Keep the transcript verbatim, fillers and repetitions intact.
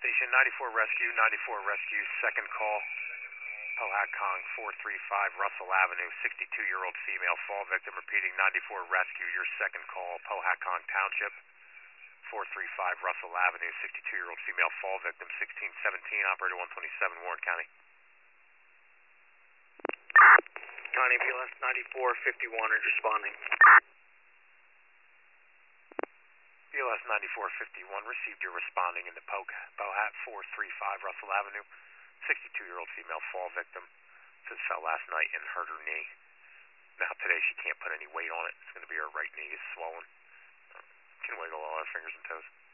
Station ninety-four Rescue, ninety-four Rescue, second call. Powhatan four three five Russell Avenue, sixty-two-year-old female fall victim. Repeating, ninety-four Rescue, your second call, Powhatan Township. four three five Russell Avenue, sixty-two-year-old female fall victim, sixteen seventeen, operator one twenty-seven, Warren County. County B L S ninety-four fifty-one is responding. B L S ninety-four fifty-one, received your responding in the Powhat four three five Russell Avenue, sixty-two-year-old female fall victim. Says fell last night and hurt her knee. Now today she can't put any weight on it. It's going to be her right knee is swollen. Can wiggle all her fingers and toes.